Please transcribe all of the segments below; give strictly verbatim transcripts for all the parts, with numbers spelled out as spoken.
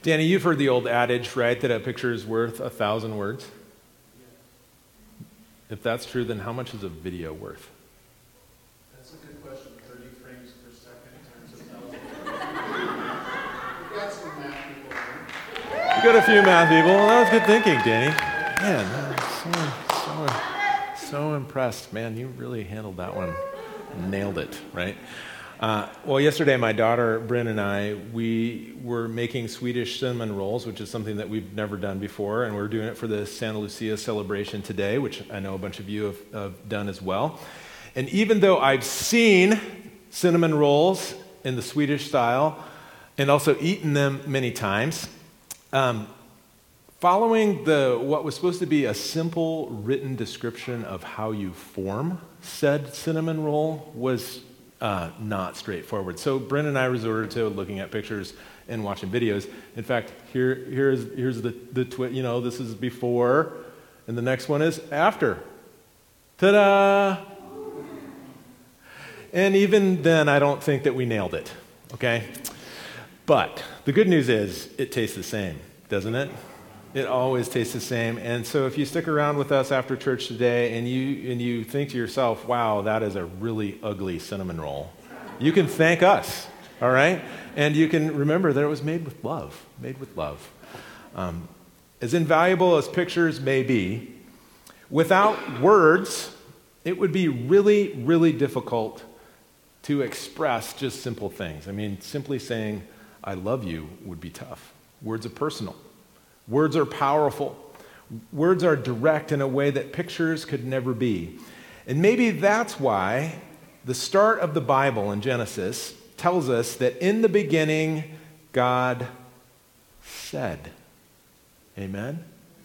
Danny, you've heard the old adage, right, that a picture is worth a thousand words? If that's true, then how much is a video worth? That's a good question. thirty frames per second times a thousand. We've got some math people here. You got a few math people. Well, that was good thinking, Danny. Man, I'm so, so, so impressed. Man, you really handled that one. Nailed it, right? Uh, well, yesterday my daughter, Bryn, and I, we were making Swedish cinnamon rolls, which is something that we've never done before, and we're doing it for the Santa Lucia celebration today, which I know a bunch of you have, have done as well. And even though I've seen cinnamon rolls in the Swedish style and also eaten them many times, um, following the what was supposed to be a simple written description of how you form said cinnamon roll was Uh, not straightforward. So Bryn and I resorted to looking at pictures and watching videos. In fact, here, here's, here's the, the twi- you know, this is before, and the next one is after. Ta-da! And even then, I don't think that we nailed it, okay? But the good news is, it tastes the same, doesn't it? It always tastes the same. And so if you stick around with us after church today and you and you think to yourself, wow, that is a really ugly cinnamon roll, you can thank us, all right? And you can remember that it was made with love, made with love. Um, as invaluable as pictures may be, without words, it would be really, really difficult to express just simple things. I mean, simply saying, I love you would be tough. Words are personal. Words are powerful. Words are direct in a way that pictures could never be. And maybe that's why the start of the Bible in Genesis tells us that in the beginning, God said. Amen?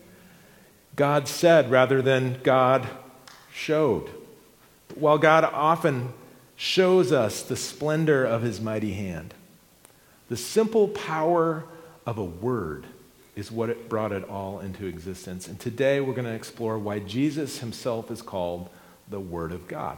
God said rather than God showed. While God often shows us the splendor of his mighty hand, the simple power of a word is what it brought it all into existence. And today we're going to explore why Jesus himself is called the Word of God.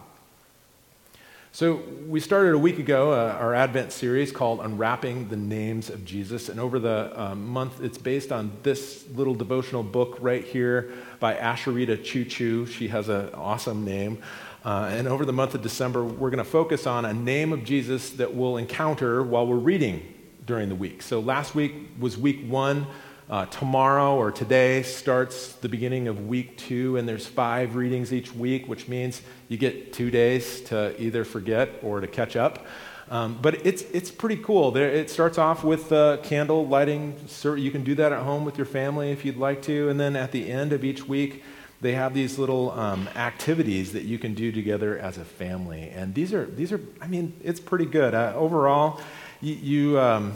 So we started a week ago uh, our Advent series called Unwrapping the Names of Jesus. And over the um, month, it's based on this little devotional book right here by Asheritah Choo Choo. She has an awesome name. Uh, and over the month of December, we're going to focus on a name of Jesus that we'll encounter while we're reading during the week. So last week was week one. Uh, tomorrow or today starts the beginning of week two, and there's five readings each week, which means you get two days to either forget or to catch up. Um, but it's it's pretty cool. There, it starts off with uh, candle lighting. So you can do that at home with your family if you'd like to. And then at the end of each week, they have these little um, activities that you can do together as a family. And these are these are. I mean, it's pretty good uh, overall. You. you um,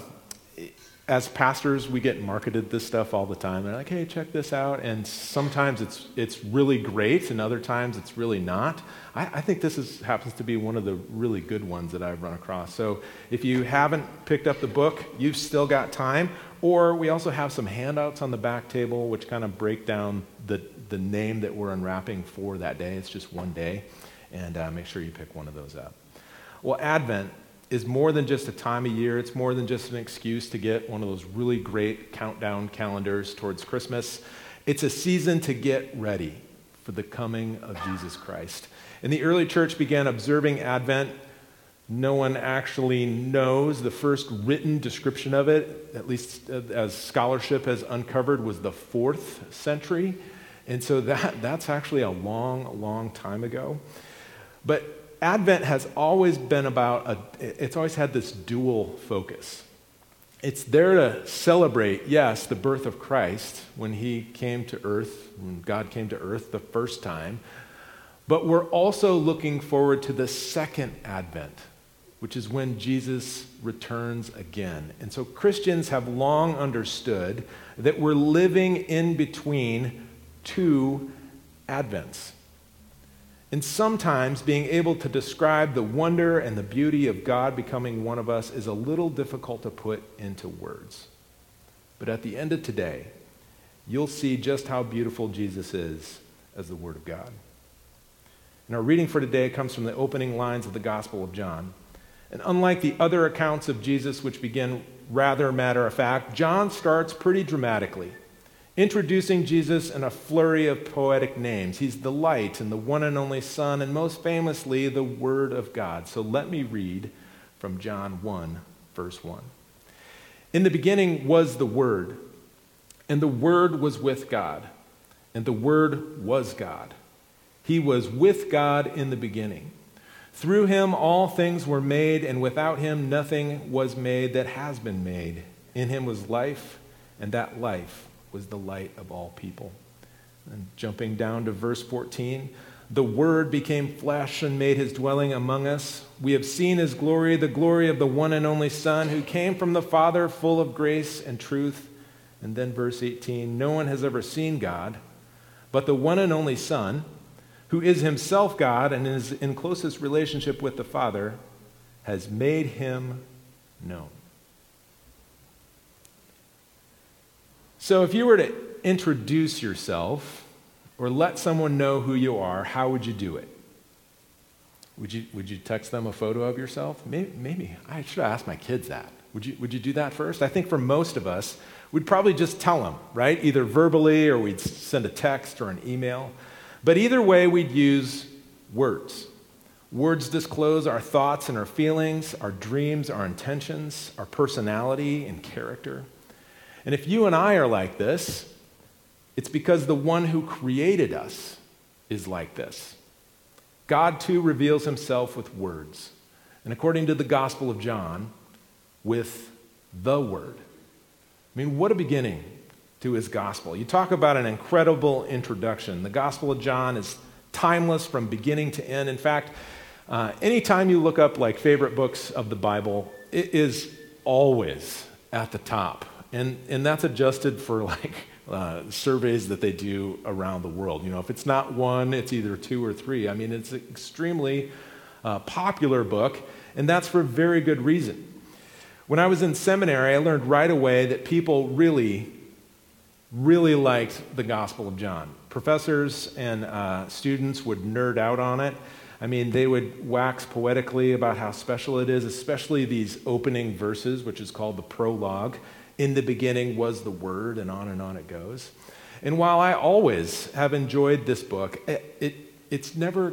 As pastors, we get marketed this stuff all the time. They're like, hey, check this out. And sometimes it's it's really great, and other times it's really not. I, I think this is happens to be one of the really good ones that I've run across. So if you haven't picked up the book, you've still got time. Or we also have some handouts on the back table, which kind of break down the, the name that we're unwrapping for that day. It's just one day. And uh, make sure you pick one of those up. Well, Advent is more than just a time of year. It's more than just an excuse to get one of those really great countdown calendars towards Christmas. It's a season to get ready for the coming of Jesus Christ. And the early church began observing Advent. No one actually knows. The first written description of it, at least as scholarship has uncovered, was the fourth century. And so that, that's actually a long, long time ago. But Advent has always been about, a, it's always had this dual focus. It's there to celebrate, yes, the birth of Christ when he came to earth, when God came to earth the first time, but we're also looking forward to the second Advent, which is when Jesus returns again. And so Christians have long understood that we're living in between two Advents. And sometimes being able to describe the wonder and the beauty of God becoming one of us is a little difficult to put into words. But at the end of today, you'll see just how beautiful Jesus is as the Word of God. And our reading for today comes from the opening lines of the Gospel of John. And unlike the other accounts of Jesus, which begin rather matter of fact, John starts pretty dramatically, introducing Jesus in a flurry of poetic names. He's the light and the one and only Son, and most famously, the Word of God. So let me read from John one, verse one. In the beginning was the Word, and the Word was with God, and the Word was God. He was with God in the beginning. Through him all things were made, and without him nothing was made that has been made. In him was life, and that life was the light of all people. And jumping down to verse fourteen, the Word became flesh and made his dwelling among us. We have seen his glory, the glory of the one and only Son, who came from the Father, full of grace and truth. And then verse eighteen, no one has ever seen God, but the one and only Son, who is himself God and is in closest relationship with the Father, has made him known. So if you were to introduce yourself or let someone know who you are, how would you do it? Would you, would you text them a photo of yourself? Maybe, maybe. I should have asked my kids that. Would you, would you do that first? I think for most of us, we'd probably just tell them, right? Either verbally or we'd send a text or an email. But either way, we'd use words. Words disclose our thoughts and our feelings, our dreams, our intentions, our personality and character. And if you and I are like this, it's because the one who created us is like this. God, too, reveals himself with words. And according to the Gospel of John, with the Word. I mean, what a beginning to his gospel. You talk about an incredible introduction. The Gospel of John is timeless from beginning to end. In fact, uh, anytime you look up like favorite books of the Bible, it is always at the top. And, and that's adjusted for like uh, surveys that they do around the world. You know, if it's not one, it's either two or three. I mean, it's an extremely uh, popular book, and that's for very good reason. When I was in seminary, I learned right away that people really really liked the Gospel of John. Professors and uh, students would nerd out on it. I mean, they would wax poetically about how special it is, especially these opening verses, which is called the prologue. In the beginning was the Word, and on and on it goes. And while I always have enjoyed this book, it, it it's never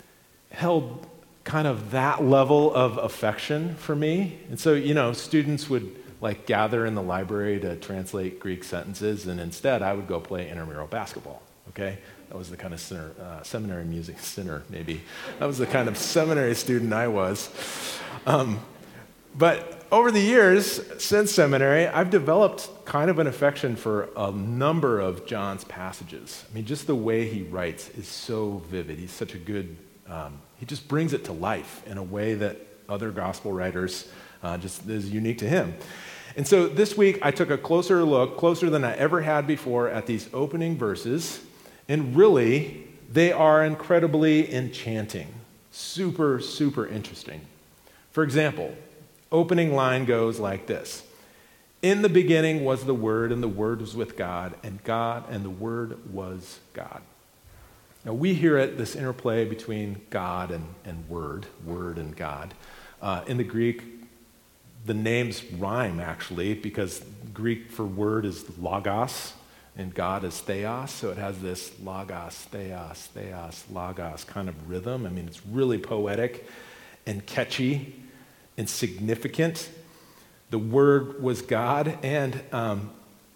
held kind of that level of affection for me. And so, you know, students would like gather in the library to translate Greek sentences, and instead I would go play intramural basketball, okay? That was the kind of sinner, uh, seminary music, sinner maybe. That was the kind of seminary student I was. Um, but over the years, since seminary, I've developed kind of an affection for a number of John's passages. I mean, just the way he writes is so vivid. He's such a good, um, he just brings it to life in a way that other gospel writers uh, just is unique to him. And so this week, I took a closer look, closer than I ever had before, at these opening verses. And really, they are incredibly enchanting. Super, super interesting. For example, opening line goes like this. In the beginning was the Word, and the Word was with God, and God, and the Word was God. Now we hear it, this interplay between God and, and Word, Word and God. Uh, in the Greek, the names rhyme, actually, because Greek for word is logos, and God is theos, so it has this logos, theos, theos, logos kind of rhythm. I mean, it's really poetic and catchy and significant. The Word was God, and um,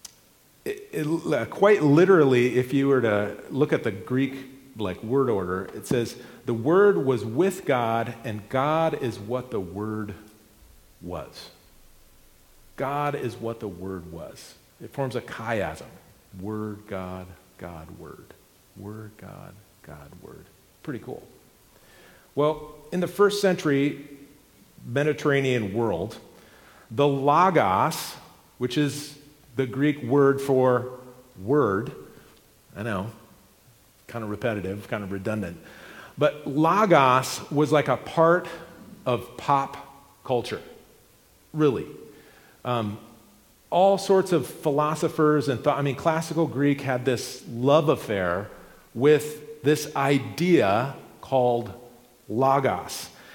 it, it, quite literally, if you were to look at the Greek like word order, it says, the Word was with God, and God is what the Word was. God is what the Word was. It forms a chiasm. Word, God, God, Word. Word, God, God, Word. Pretty cool. Well, in the first century Mediterranean world, the logos, which is the Greek word for word, I know, kind of repetitive, kind of redundant, but logos was like a part of pop culture. Really. Um, all sorts of philosophers and thought, I mean, classical Greek had this love affair with this idea called logos.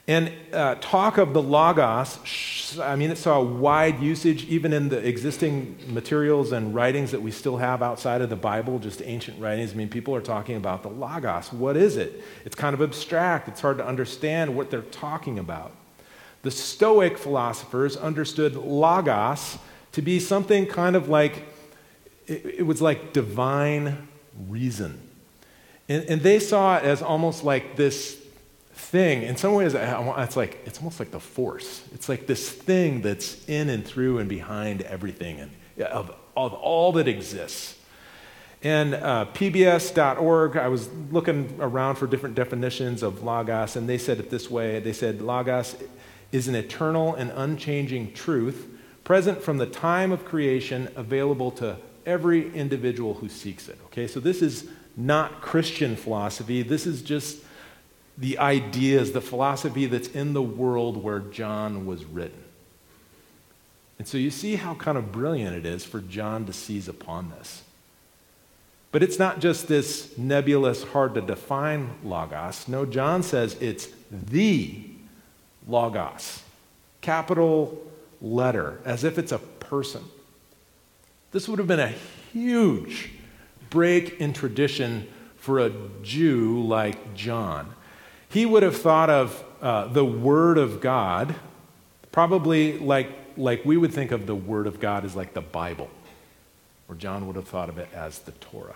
And uh, talk of the Logos, I mean, it saw a wide usage even in the existing materials and writings that we still have outside of the Bible, just ancient writings. I mean, people are talking about the Logos. What is it? It's kind of abstract. It's hard to understand what they're talking about. The Stoic philosophers understood Logos to be something kind of like, it, it was like divine reason. And, and they saw it as almost like this thing. In some ways, it's like it's almost like the Force. It's like this thing that's in and through and behind everything and of, of all that exists. And uh, P B S dot org, I was looking around for different definitions of Logos, and they said it this way. They said, Logos is an eternal and unchanging truth, present from the time of creation, available to every individual who seeks it. Okay, so this is not Christian philosophy. This is just the ideas, the philosophy that's in the world where John was written. And so you see how kind of brilliant it is for John to seize upon this. But it's not just this nebulous, hard to define Logos. No, John says it's the Logos, capital letter, as if it's a person. This would have been a huge break in tradition for a Jew like John. He would have thought of uh, the Word of God, probably like, like we would think of the Word of God as like the Bible, or John would have thought of it as the Torah.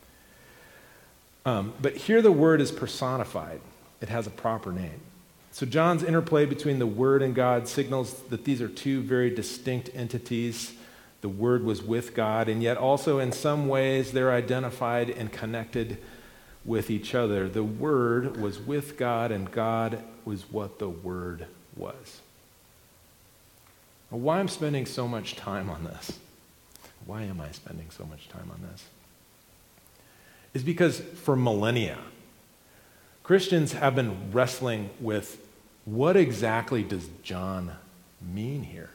Um, but here the Word is personified. It has a proper name. So John's interplay between the Word and God signals that these are two very distinct entities. The Word was with God, and yet also in some ways they're identified and connected with each other. The Word was with God, and God was what the Word was. Now, why I'm spending so much time on this, why am I spending so much time on this, is because for millennia, Christians have been wrestling with what exactly does John mean here?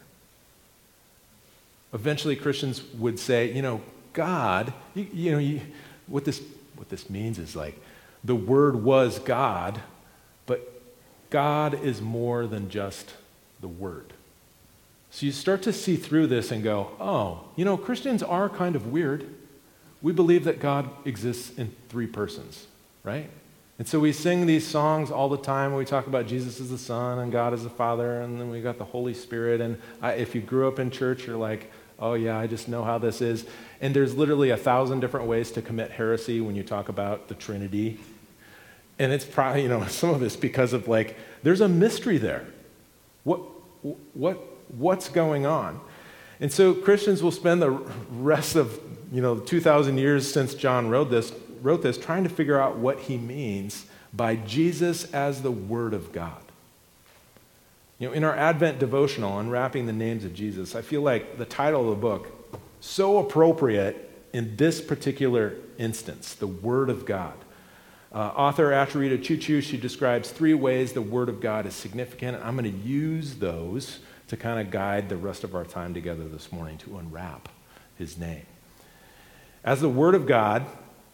Eventually, Christians would say, you know, God, you, you know, you, what this what this means is like the Word was God, but God is more than just the Word. So you start to see through this and go, oh, you know, Christians are kind of weird. We believe that God exists in three persons, right? And so we sing these songs all the time where we talk about Jesus as the Son and God as the Father, and then we got the Holy Spirit. And I, if you grew up in church, you're like, oh yeah, I just know how this is. And there's literally a thousand different ways to commit heresy when you talk about the Trinity. And it's probably, you know, some of it's because of like, there's a mystery there. What, what, what's going on? And so Christians will spend the rest of, you know, two thousand years since John wrote this, wrote this, trying to figure out what he means by Jesus as the Word of God. You know, in our Advent devotional, Unwrapping the Names of Jesus, I feel like the title of the book, so appropriate in this particular instance, the Word of God. Uh, author Asheritah Ciuciu, she describes three ways the Word of God is significant. I'm going to use those to kind of guide the rest of our time together this morning to unwrap his name. As the Word of God,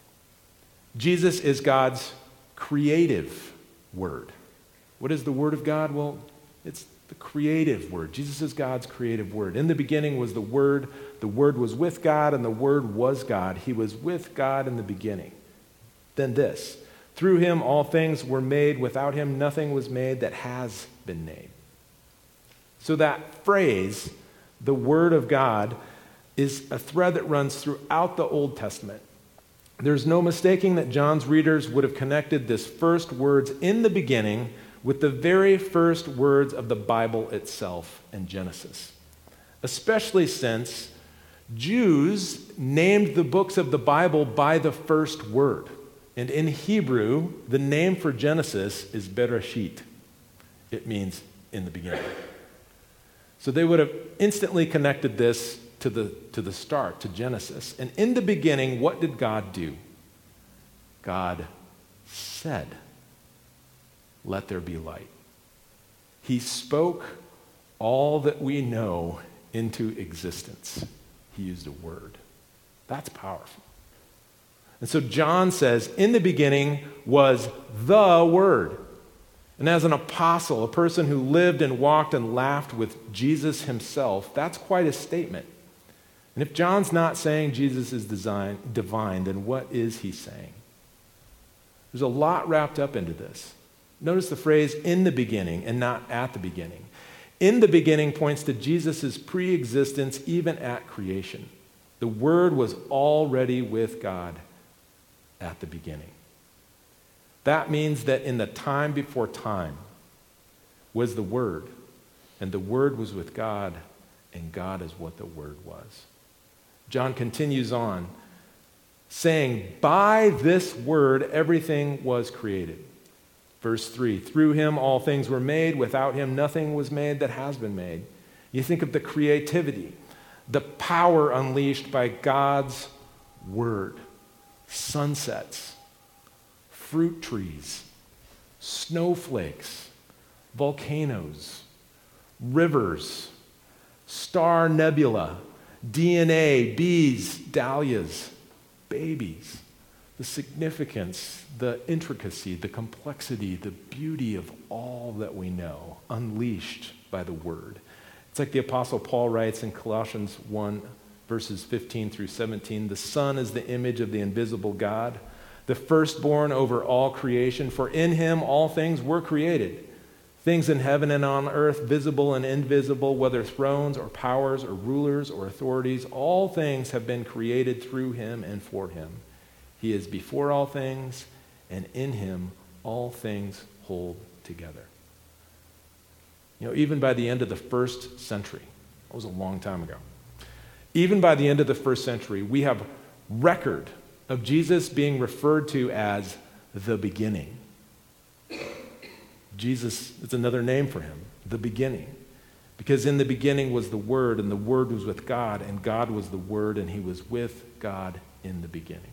Jesus is God's creative Word. What is the Word of God? Well, it's the creative Word. Jesus is God's creative Word. In the beginning was the Word. The Word was with God, and the Word was God. He was with God in the beginning. Then this, through him all things were made. Without him nothing was made that has been made. So that phrase, the Word of God, is a thread that runs throughout the Old Testament. There's no mistaking that John's readers would have connected this first words in the beginning with the very first words of the Bible itself in Genesis, especially since Jews named the books of the Bible by the first word. And in Hebrew, the name for Genesis is Bereshit. It means in the beginning. So they would have instantly connected this to the, to the start, to Genesis. And in the beginning, what did God do? God said, "Let there be light." He spoke all that we know into existence. He used a word. That's powerful. And so John says, in the beginning was the Word. And as an apostle, a person who lived and walked and laughed with Jesus himself, that's quite a statement. And if John's not saying Jesus is design, divine, then what is he saying? There's a lot wrapped up into this. Notice the phrase in the beginning and not at the beginning. In the beginning points to Jesus' pre-existence even at creation. The Word was already with God at the beginning. That means that in the time before time was the Word, and the Word was with God, and God is what the Word was. John continues on, saying, by this Word everything was created. Verse three, through him all things were made, without him nothing was made that has been made. You think of the creativity, the power unleashed by God's Word, sunsets, fruit trees, snowflakes, volcanoes, rivers, star nebula, D N A, bees, dahlias, babies. The significance, the intricacy, the complexity, the beauty of all that we know, unleashed by the Word. It's like the Apostle Paul writes in Colossians one, verses fifteen through seventeen, the Son is the image of the invisible God, the firstborn over all creation, for in him all things were created, things in heaven and on earth, visible and invisible, whether thrones or powers or rulers or authorities, all things have been created through him and for him. He is before all things, and in him all things hold together. You know, even by the end of the first century, that was a long time ago, even by the end of the first century, we have record of Jesus being referred to as the beginning. Jesus, it's another name for him, the beginning. Because in the beginning was the Word, and the Word was with God, and God was the Word, and he was with God in the beginning.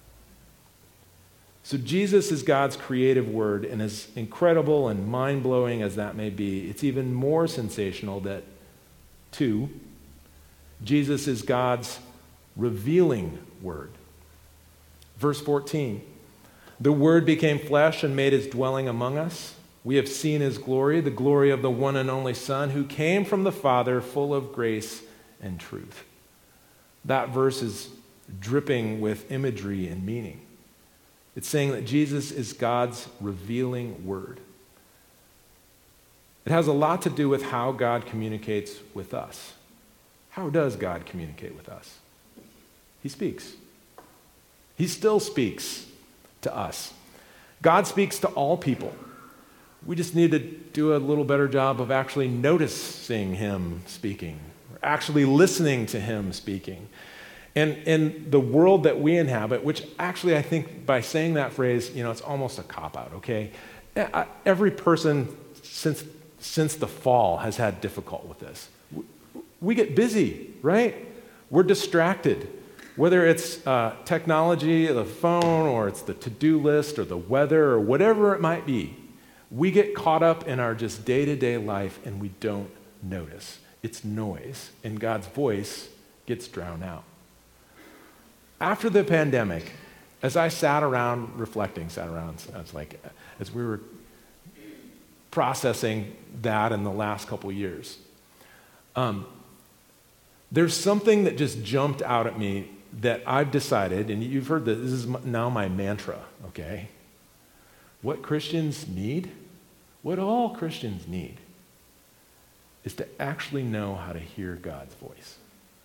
So Jesus is God's creative Word, and as incredible and mind-blowing as that may be, it's even more sensational that, two, Jesus is God's revealing Word. Verse fourteen, the Word became flesh and made his dwelling among us. We have seen his glory, the glory of the one and only Son, who came from the Father, full of grace and truth. That verse is dripping with imagery and meaning. It's saying that Jesus is God's revealing Word. It has a lot to do with how God communicates with us. How does God communicate with us? He speaks. He still speaks to us. God speaks to all people. We just need to do a little better job of actually noticing him speaking, or actually listening to him speaking. And in the world that we inhabit, which actually I think by saying that phrase, you know, it's almost a cop-out, okay? Every person since, since the fall has had difficult with this. We get busy, right? We're distracted. Whether it's uh, technology, the phone, or it's the to-do list, or the weather, or whatever it might be, we get caught up in our just day-to-day life and we don't notice. It's noise, and God's voice gets drowned out. After the pandemic, as I sat around reflecting, sat around, I was like, as we were processing that in the last couple of years, um, there's something that just jumped out at me that I've decided, and you've heard that this is now my mantra, okay? What Christians need, what all Christians need, is to actually know how to hear God's voice.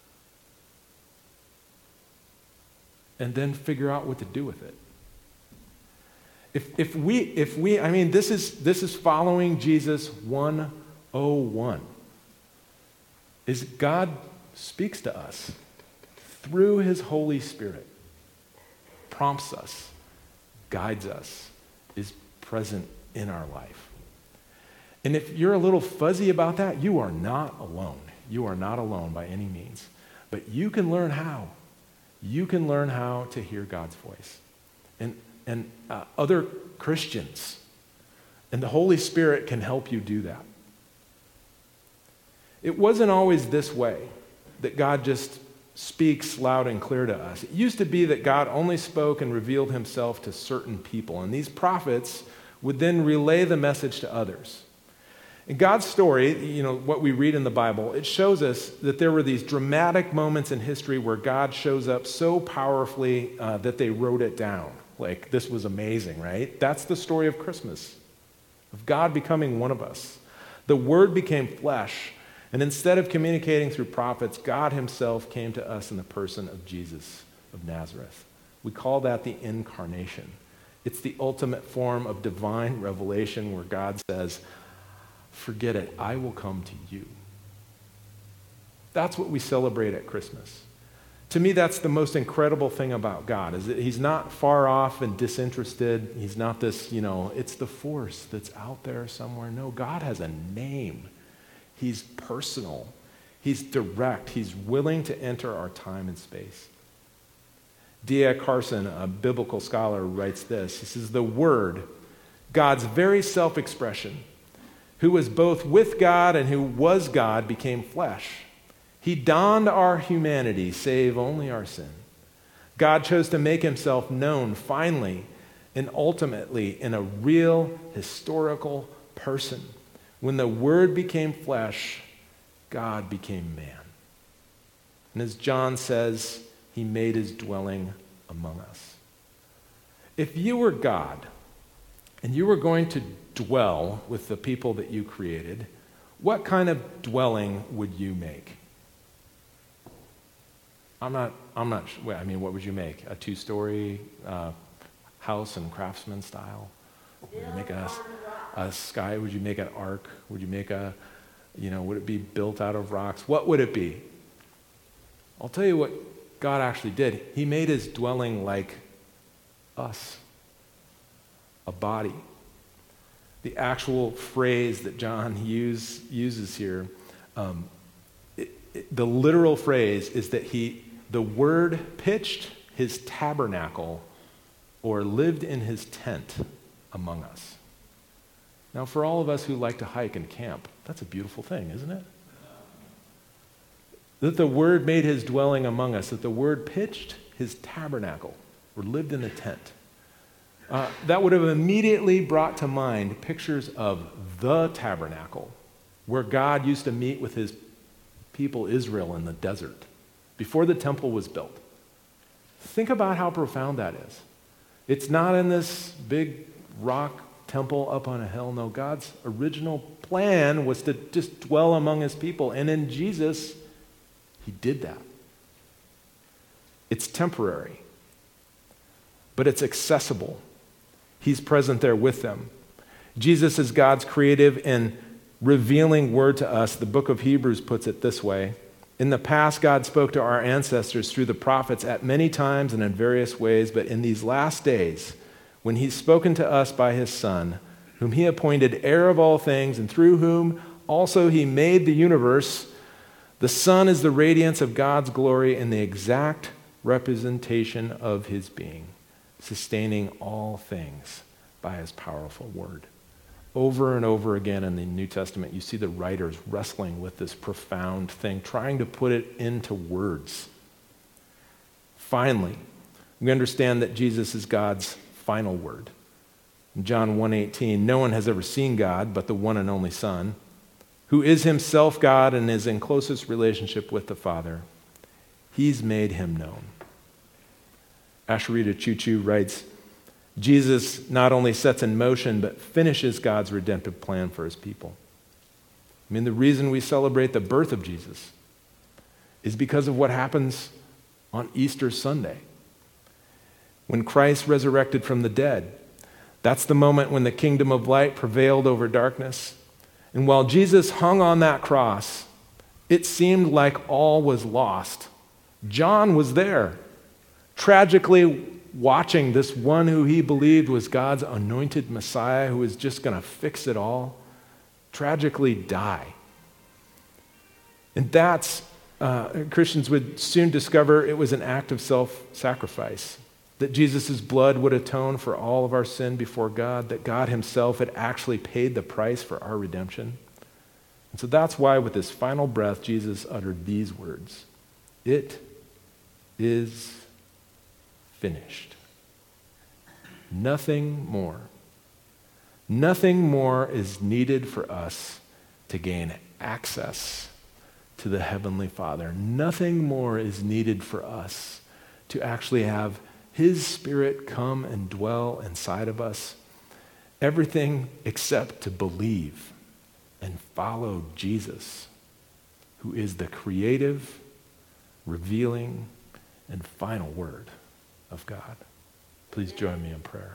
And then figure out what to do with it. If, if we, if we, I mean, this is, this is following Jesus one oh one. Is God speaks to us through his Holy Spirit, prompts us, guides us, is present in our life. And if you're a little fuzzy about that, you are not alone. You are not alone by any means. But you can learn how. You can learn how to hear God's voice. And, and uh, other Christians and the Holy Spirit can help you do that. It wasn't always this way, that God just speaks loud and clear to us. It used to be that God only spoke and revealed himself to certain people. And these prophets would then relay the message to others. In God's story, you know, what we read in the Bible, it shows us that there were these dramatic moments in history where God shows up so powerfully uh, that they wrote it down. Like, this was amazing, right? That's the story of Christmas, of God becoming one of us. The Word became flesh, and instead of communicating through prophets, God himself came to us in the person of Jesus of Nazareth. We call that the incarnation. It's the ultimate form of divine revelation where God says, forget it, I will come to you. That's what we celebrate at Christmas. To me, that's the most incredible thing about God, is that he's not far off and disinterested. He's not this, you know, it's the force that's out there somewhere. No, God has a name. He's personal. He's direct. He's willing to enter our time and space. D A Carson, a biblical scholar, writes this. He says, the Word, God's very self-expression, who was both with God and who was God, became flesh. He donned our humanity, save only our sin. God chose to make himself known finally and ultimately in a real historical person. When the Word became flesh, God became man. And as John says, he made his dwelling among us. If you were God and you were going to dwell with the people that you created, what kind of dwelling would you make? I'm not, I'm not, well, I mean, what would you make? A two-story uh, house in Craftsman style? Would you make a, a sky? Would you make an ark? Would you make a, you know, would it be built out of rocks? What would it be? I'll tell you what God actually did. He made his dwelling like us, a body. The actual phrase that John use, uses here, um, it, it, the literal phrase is that he, the Word pitched his tabernacle or lived in his tent among us. Now, for all of us who like to hike and camp, that's a beautiful thing, isn't it? That the Word made his dwelling among us, that the Word pitched his tabernacle or lived in a tent. Uh, that would have immediately brought to mind pictures of the tabernacle, where God used to meet with his people Israel in the desert before the temple was built. Think about how profound that is. It's not in this big rock temple up on a hill. No, God's original plan was to just dwell among his people. And in Jesus, he did that. It's temporary, but it's accessible. He's present there with them. Jesus is God's creative and revealing word to us. The book of Hebrews puts it this way. In the past, God spoke to our ancestors through the prophets at many times and in various ways, but in these last days, when he's spoken to us by his Son, whom he appointed heir of all things, and through whom also he made the universe, the Son is the radiance of God's glory and the exact representation of his being, sustaining all things by his powerful word. Over and over again in the New Testament, you see the writers wrestling with this profound thing, trying to put it into words. Finally, we understand that Jesus is God's final word. In John one eighteen, no one has ever seen God but the one and only Son, who is himself God and is in closest relationship with the Father. He's made him known. Asherita Choo-Choo writes, Jesus not only sets in motion, but finishes God's redemptive plan for his people. I mean, the reason we celebrate the birth of Jesus is because of what happens on Easter Sunday. When Christ resurrected from the dead, that's the moment when the kingdom of light prevailed over darkness. And while Jesus hung on that cross, it seemed like all was lost. John was there, tragically watching this one who he believed was God's anointed Messiah, who was just going to fix it all, tragically die. And that's, uh, Christians would soon discover it was an act of self-sacrifice, that Jesus' blood would atone for all of our sin before God, that God himself had actually paid the price for our redemption. And so that's why with his final breath, Jesus uttered these words, "It is finished." Nothing more. Nothing more is needed for us to gain access to the Heavenly Father. Nothing more is needed for us to actually have His Spirit come and dwell inside of us. Everything except to believe and follow Jesus, who is the creative, revealing, and final word of God. Please join me in prayer.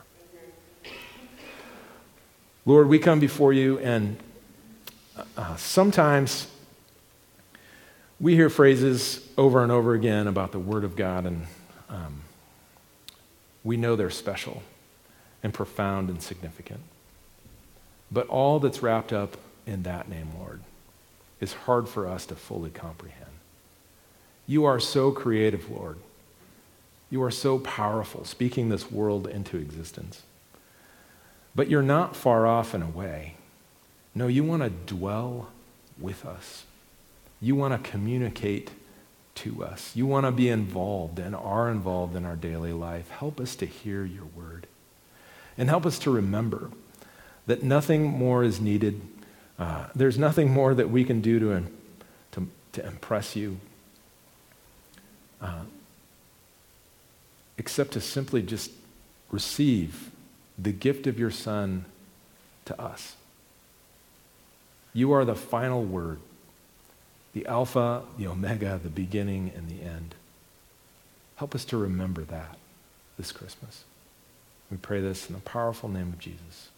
Lord, we come before you, and uh, sometimes we hear phrases over and over again about the Word of God, and um, we know they're special and profound and significant. But all that's wrapped up in that name, Lord, is hard for us to fully comprehend. You are so creative, Lord. You are so powerful, speaking this world into existence. But you're not far off and away. No, you want to dwell with us. You want to communicate to us. You want to be involved and are involved in our daily life. Help us to hear your word. And help us to remember that nothing more is needed. Uh, there's nothing more that we can do to, to, to impress you uh, except to simply just receive the gift of your Son to us. You are the final word, the Alpha, the Omega, the beginning and the end. Help us to remember that this Christmas. We pray this in the powerful name of Jesus.